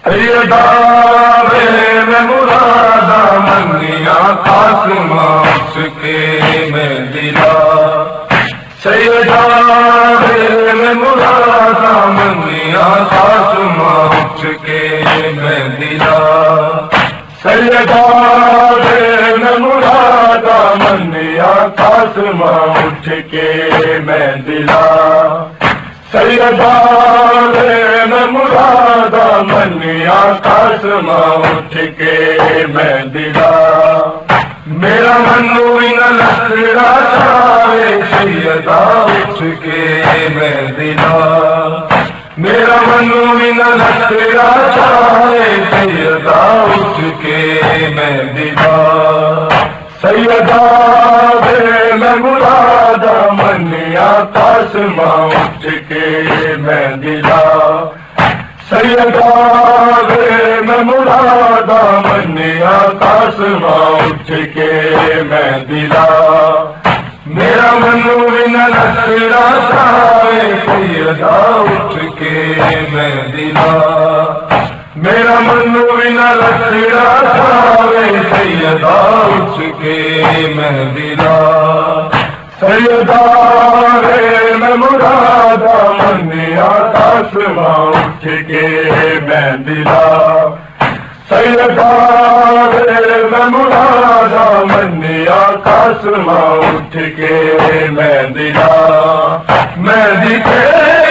سیدہ میں مرادا منیا قاسم اٹھ کے میں دلا سیدہ میں مرادا منیا قاسم اٹھ کے میں دلا سیدہ میں مرادا منیا قاسم اٹھ کے میں دلا سیدہ میں مرادا منیا قاسم اٹھ کے میں دلا میرا منو نہ لسڑا چاہے سیدہ اٹھ کے میں دلا میرا منو نہ لسڑا چاہے سیدہ اٹھ کے میں دلا سیدہ میں مرادا منیا قاسم اٹھ کے میں دلا سیدہ میں مرادا منیا قاسم اٹھ کے میں دلا میرا منو نہ لسڑا چاہے سیدہ اٹھ کے میں دلا میرا منو نہ لسڑا چاہے سیدہ اٹھ کے میں دلا سیدہ میں مرادا منیا قاسم اٹھ کے میں دلا سیدہ میں مرادا منیا قاسم اٹھ کے میں دلا میں دیکھے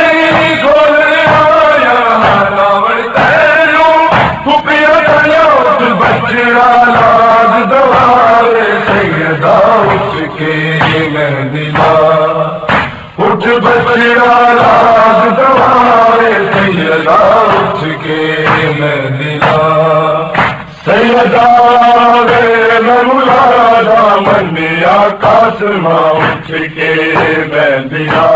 بچڑا لاگ دوارے سیدہ اٹھ کے میں دلا اٹھ بچڑا لاگ دوارے سیدہ اٹھ کے میں دلا سیدہ میں مرادا منیا قاسم اٹھ کے میں دلا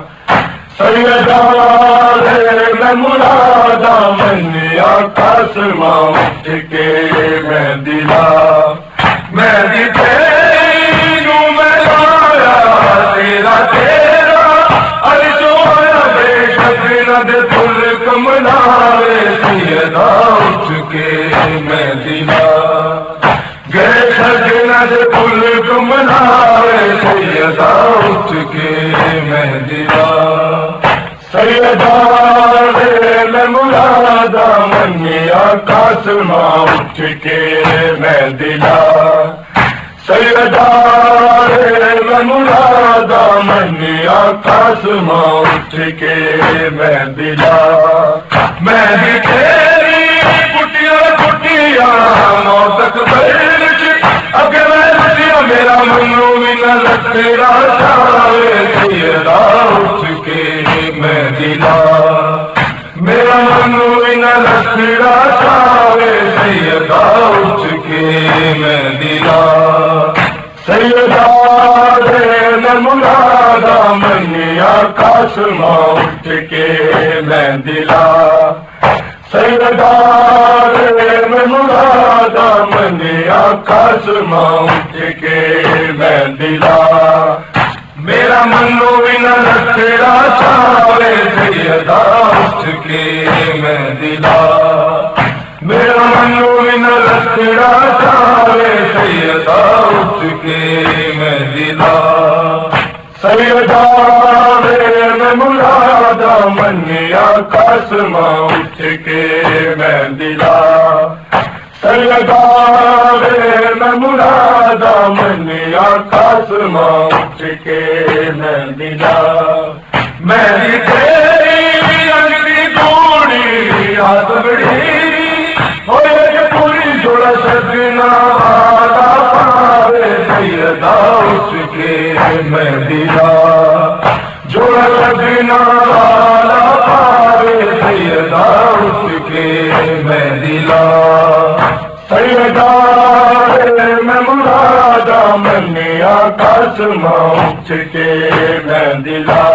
سیدہ میں مرادا منیا قاسم اٹھ کے میں دلا میں بھی تیروں میں لایا تیرا تیرا عرش و بے شک ند پھل کملارے سیدہ اٹھ کے میں دلا بے شک ند پھل کملارے سیدہ اٹھ کے میں دلا سیدہ میں مرادا منیا قاسم اٹھ کے میں دلا سیدہ میں مرادا منیا قاسم اٹھ کے میں دلا میں بھی تیری کٹیاں کٹیاں موتک بیچ اگے میں لٹیا میرا منو نہ لسڑا چاہے سیدہ اٹھ کے میں دلا میرا منو نہ لسڑا چاہے سیدہ اٹھ کے میں دلا سیدہ میں مرادا منیا قاسم اٹھ کے میں دلا سیدہ میں مرادا منیا قاسم اٹھ کے میں دلا میرا منو نہ لسڑا چاہے سیدہ اٹھ کے میں دلا میرا منو نہ لسڑا چاہے سیدہ اٹھ کے میں دلا سیدہ میں مرادا منیا قاسم اٹھ کے میں دلا سیدہ میں مرادا منیا قاسم اٹھ کے میں دلا میں بھی تیری انگلی توڑی یاد بڑی ہوئے پوری جوڑا سجنا والا پاوے سیدہ اٹھ کے میں دلا جوڑا سجنا والا پاوے سیدہ اٹھ کے میں دلا سیدہ میں مرادا منیا قاسم اٹھ کے میں دلا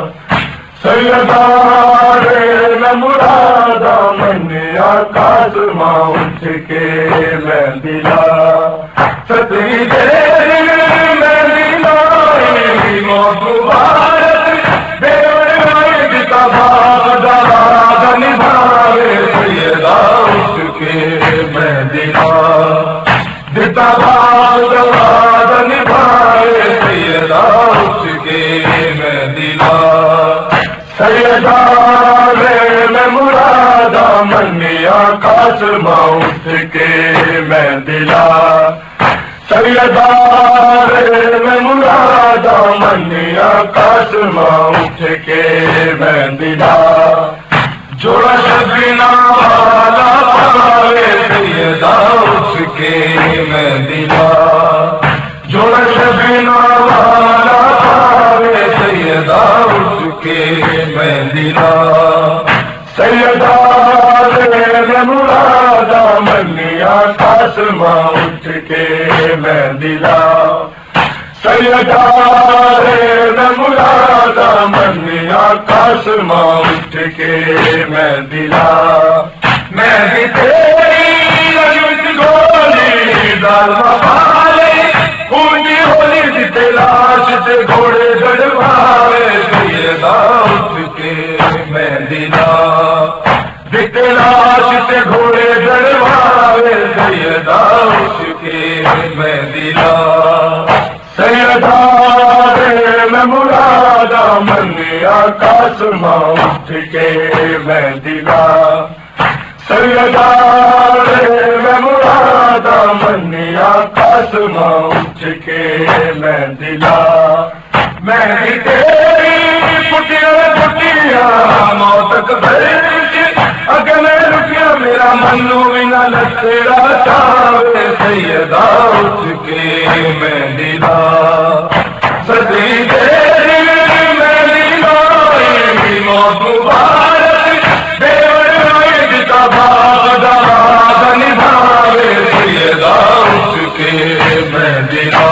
سیدہ میں مرادا منیا قاسم اٹھ کے میں دلا ستری دیر میں دلائی موت مبارک بے باغ نبھاوے سیدہ دتا باپ دواد نبھائے سیدہ اٹھ کے میں دلا سیدہ میں مرادا منیا قاسمہ اٹھ کے میں دلا سیدہ میں مرادا منیا قاسمہ اٹھ کے میں دلا جوڑا شبینا والا پاوے سیدہ اٹھ کے میں دلا جوڑا شبینا والا پاوے سیدہ اٹھ کے میں دلا سیدہ میں مرادا منیا قاسمہ اٹھ کے میں دلا سیدہ میں مرادا منیا قاسمہ اٹھ کے میں دلا میں بھی تیری رنگ گولی دال مالے اونچی ہولی جتے لاش سے گھوڑے گڑوائے سیدہ اٹھ کے میں دلا جتے لاش سے گھوڑے گڑوائے سیدہ اٹھ کے میں دلا سیدہ میں مرادا منیا قاسمہ اٹھ کے میں دلا سیدہ میں مرادا منیا قاسمہ اٹھ کے میں دلا میں بھی تیری پٹیا موت اگر میں رکیا میرا منو بنا لچڑا چاہے سیدہ اٹھ کے میں دلا سدی تیری میں دلا موت مبارک دیور جتا باغ داد نبھاوے سیدہ اٹھ کے میں دلا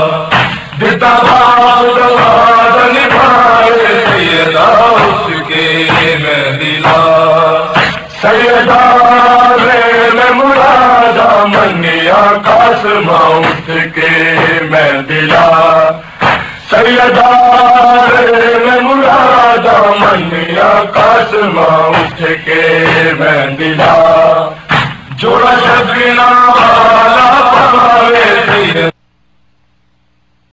جتا باغ داد نبھاوے سیدہ اٹھ کے میں دلا سیدہ میں مرادا منیا قاسمہ اٹھ کے میں دلا سیدہ میں مرادا منیا قاسمہ اٹھ کے میں دلا جوڑا شبینا والا پاوے سیدہ